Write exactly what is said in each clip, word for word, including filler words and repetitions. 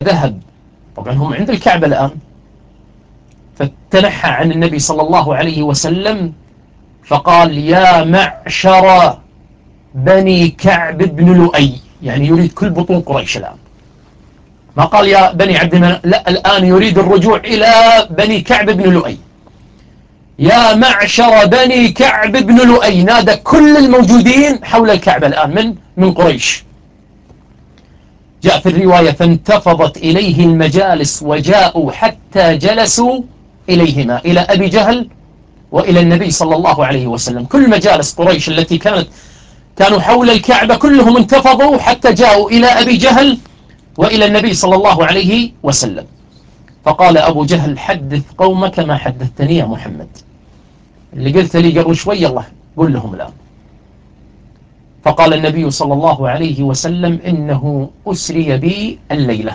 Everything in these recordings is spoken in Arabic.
ذهب، طبعا هم عند الكعبة الآن، فتنحى عن النبي صلى الله عليه وسلم فقال: يا معشر بني كعب بن لؤي، يعني يريد كل بطون قريش الآن، ما قال يا بني عبد المناف، لا، الآن يريد الرجوع إلى بني كعب بن لؤي. يا معشر بني كعب بن لؤي، نادى كل الموجودين حول الكعبة الآن من من قريش. جاء في الرواية: فانتفضت إليه المجالس وجاءوا حتى جلسوا إليهما، إلى أبي جهل وإلى النبي صلى الله عليه وسلم. كل مجالس قريش التي كانت كانوا حول الكعبة كلهم انتفضوا حتى جاءوا إلى أبي جهل وإلى النبي صلى الله عليه وسلم. فقال أبو جهل: حدث قومك ما حدثتني يا محمد، اللي قلت لي قبل شوي الله قل لهم الآن. فقال النبي صلى الله عليه وسلم: إنه أسري بي الليلة.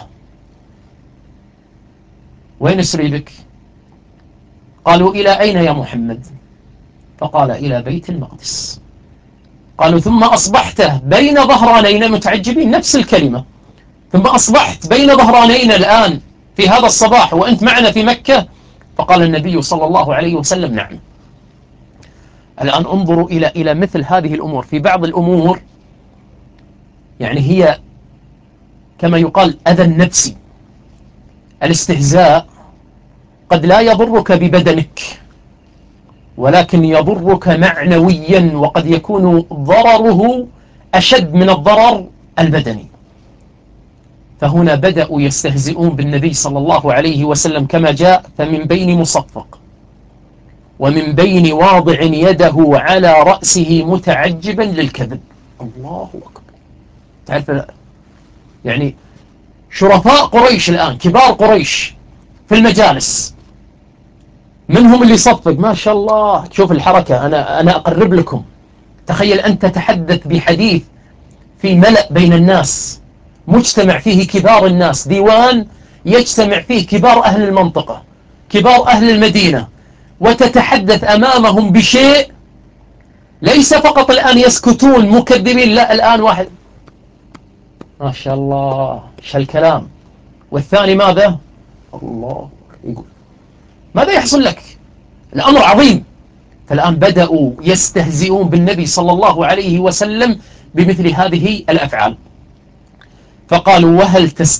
وين أسري بك؟ قالوا: إلى أين يا محمد؟ فقال: إلى بيت المقدس. قالوا: ثم أصبحت بين ظهرانين، متعجبين، نفس الكلمة، ثم أصبحت بين ظهرانين الآن في هذا الصباح وأنت معنا في مكة؟ فقال النبي صلى الله عليه وسلم: نعم. الآن انظروا إلى إلى مثل هذه الأمور. في بعض الأمور يعني هي كما يقال أذى النفسي، الاستهزاء قد لا يضرك ببدنك ولكن يضرك معنويا، وقد يكون ضرره أشد من الضرر البدني. فهنا بدأوا يستهزئون بالنبي صلى الله عليه وسلم كما جاء: فمن بين مصفق ومن بين واضع يده على رأسه متعجبا للكذب. الله أكبر. تعرف يعني شرفاء قريش الآن، كبار قريش في المجالس، منهم اللي يصفق ما شاء الله. شوف الحركة، أنا أنا أقرب لكم. تخيل أن تتحدث بحديث في ملأ بين الناس، مجتمع فيه كبار الناس، ديوان يجتمع فيه كبار أهل المنطقة، كبار أهل المدينة، وتتحدث أمامهم بشيء ليس فقط الآن يسكتون مكذبين، لا، الآن واحد ما شاء الله ايش هالكلام، والثاني ماذا؟ الله يقول. ماذا يحصل لك؟ الأمر عظيم. فالآن بدأوا يستهزئون بالنبي صلى الله عليه وسلم بمثل هذه الأفعال. فقالوا: وهل تستهزئون